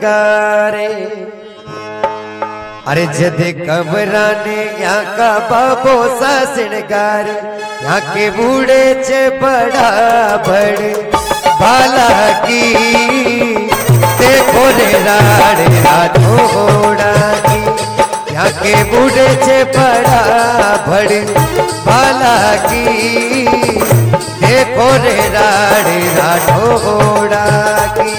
गारे अरे जदे कबराने यहाँ का बाबो सा सिणगार यहाँ के बूढ़े चे बड़ा बड़ भाला की देखो रे राड़े राठौड़ा की यहाँ के बूढ़े चे बड़ा बड़ भाला की देखो रे राड़े राठौड़ा की।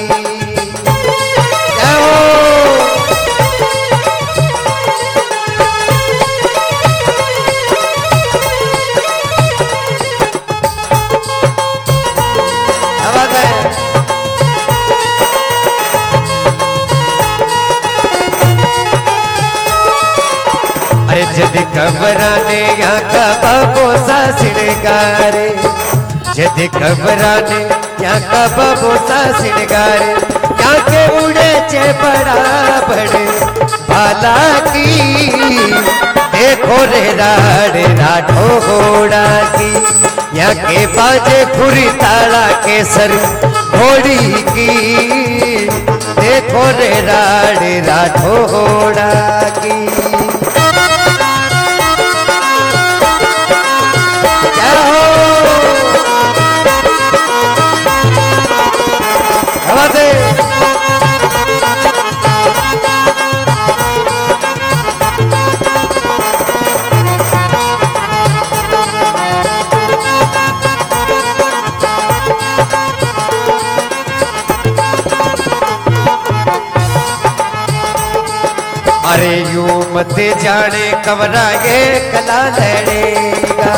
अरे जदि कबराने यहाँ का बाबो सा सिणगारे जदि कबराने यहाँ का बाबो सा सिणगारे यहाँ के बूढ़े चे बड़ा बड़े भाला की देखो रे राड़े राठौड़ा की यहाँ के बाजे खुरी ताला के सर घोड़ी की देखो रे राड़े राठौड़ा की। अरे यूं मत जाने कमरा ये कला लड़ेगा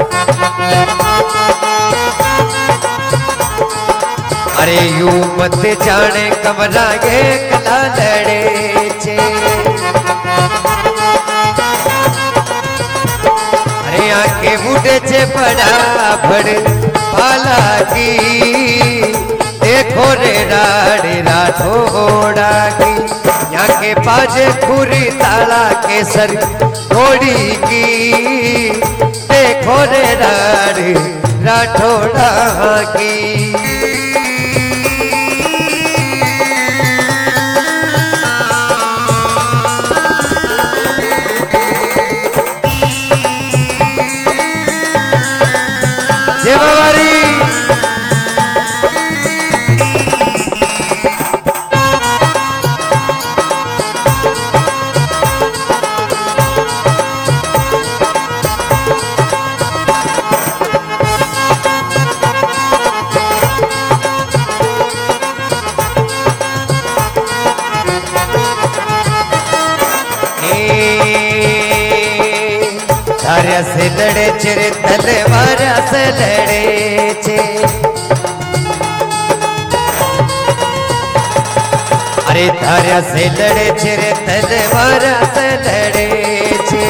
अरे यूं मत जाने कमरा ये कला लड़े छे अरे आके बूढ़े छे बड़ा बड़ भाला की देखो रे राड़े राठौड़ा की यहाँ के बाजे खुरी ताला के सर घोड़ी की देखो रे राड़े राठौड़ा की। जय बाबारी धार्या से लड़े चिरे तलवारा से लड़े चे अरे धार्या से लड़े चिरे तलवारा से लड़े चे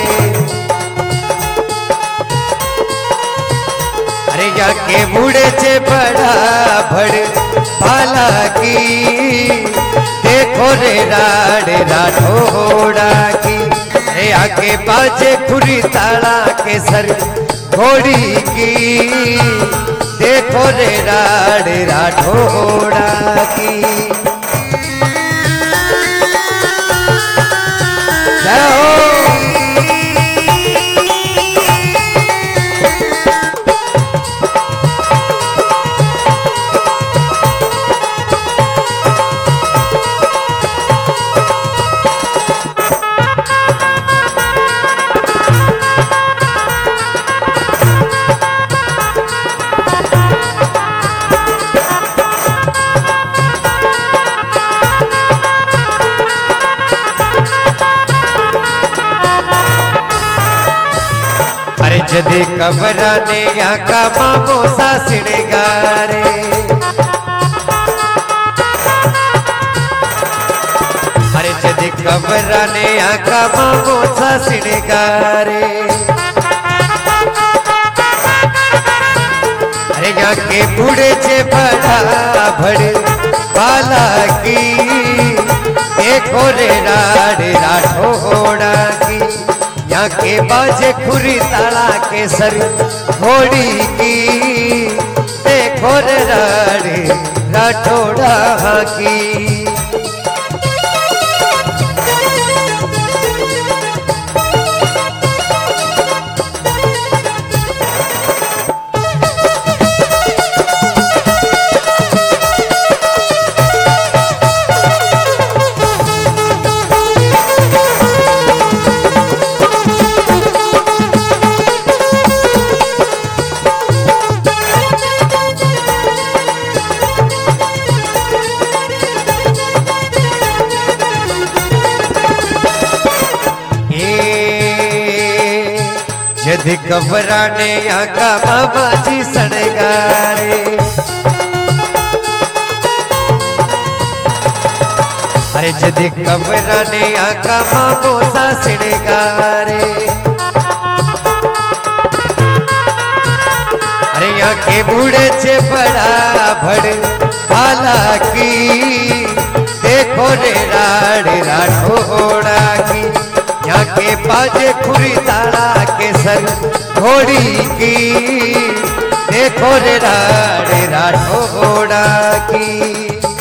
अरे यहाँ के बूढ़े चे बड़ा बड़ भाला की देखो रे राड़े राठौड़ा की आके बाजे खुरी ताला के सर घोड़ी की देखो रे राड़े राठौड़ा की। जाओ जदे कबराने यहाँ का बाबो सा सिणगारे अरे जदे कबराने यहाँ का बाबो सा सिणगारे अरे यहाँ के बूढ़े चे बड़ा बड़ भाला की देखो रे राड़े राठौड़ा की यहाँ के बाजे खुरी ताला के सर घोड़ी की देखो रे राड़े राठौड़ा की। जदी घबराने आका बाबा जी सड़गारे अरे जदी घबराने आका बाबो सा सड़गारे अरे यहाँ के बूढ़े चे बड़ा भड़ भाला की देखो रे राड़ राठौड़ा की यहाँ के बाजे खुरी ताड़ा के सर घोड़ी की देखो रे राड़ राठौड़ा की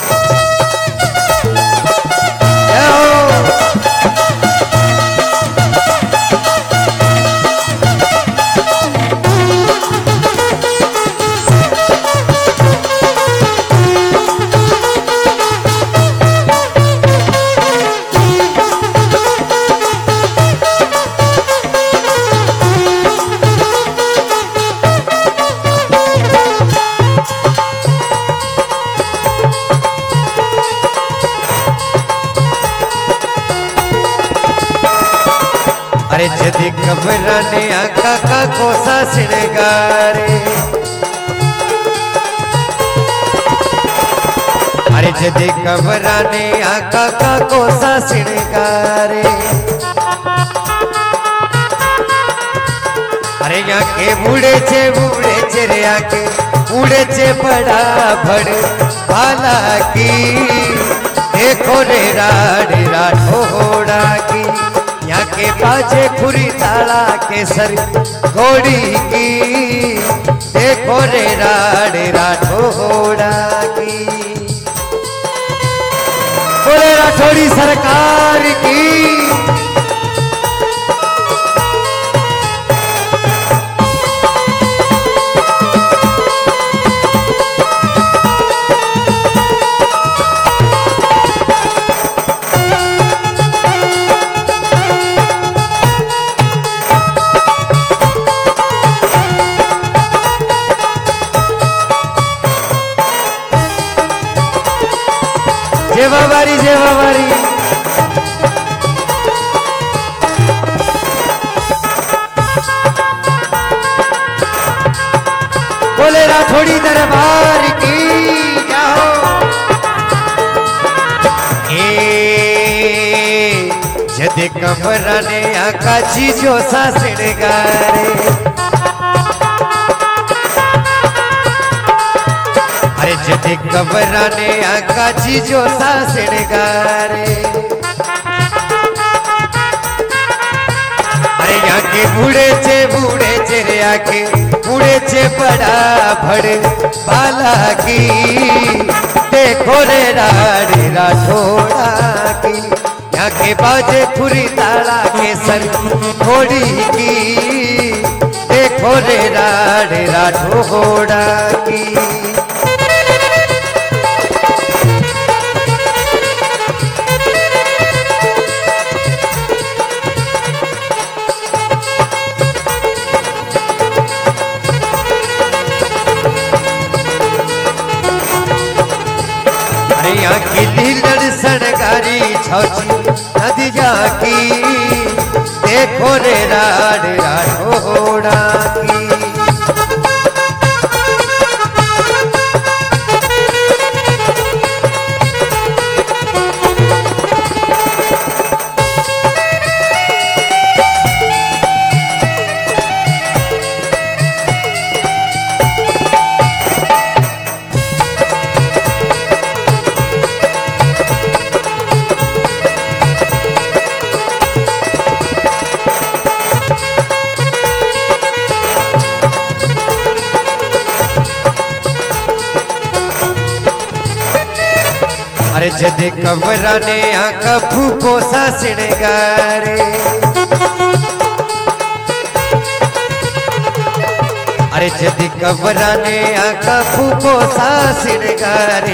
अरे जदी घबराने आका का कोसा सिड़गारे अरे जदी घबराने आका का कोसा सिड़गारे अरे यहाँ के बूढ़े चे रे आके बूढ़े चे बड़ा भड़ भाला की देखो रे राड़ राठौड़ा की यहाँ के बाजे खुरी ताला के सर घोड़ी की देखो रे राड़ राठौड़ा की बोले राठौड़ी सरकार की जेवा बारी बोले राठौड़ी दरबार की जाओ जदे घबराने आका चीजों सा सिड़गारे अरे जदे घबराने आका चीजों सा सिड़गारे अरे यहाँ के बूढ़े चे रे आके बूढ़े चे बड़ा भड़ भाला की देखो रे राड़ राठौड़ा की यहाँ के बाजे खुरी ताला के सर घोड़ी की देखो रे राड़ राठौड़ा की यहाँ की लीलड़ सड़गारी छौची नदिया की देखो रे राड़ राठौड़ा की अरे जदे घबराने आका फूको सा सिड़गारे अरे जदे घबराने आका फूको सा सिड़गारे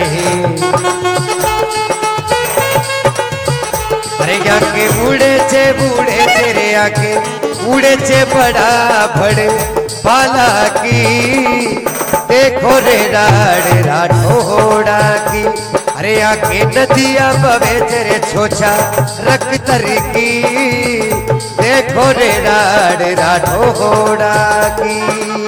अरे यहाँ के बूढ़े चे रे आके बूढ़े चे बड़ा भड़ भाला की देखो रे राड़ राठौड़ा की अरे आके नदिया बवे तेरे छोचा रख तरकी देखो रे राड़ राठौड़ा की।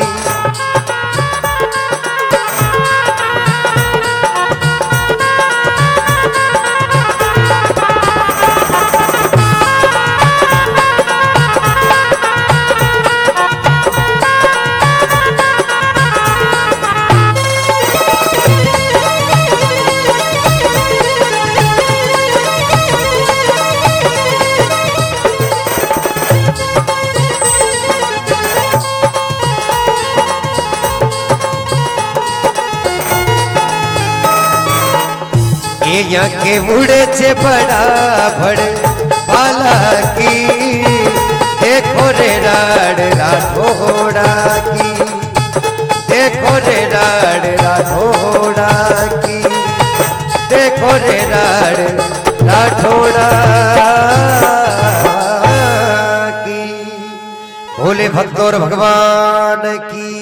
यहाँ के मुड़े छे बड़ा भड़ भाला की। देखो रे राड़ राठौड़ा की। देखो रे राड़ राठौड़ा की। देखो रे राड़ राठौड़ा की। भोले भक्तों और भगवान की।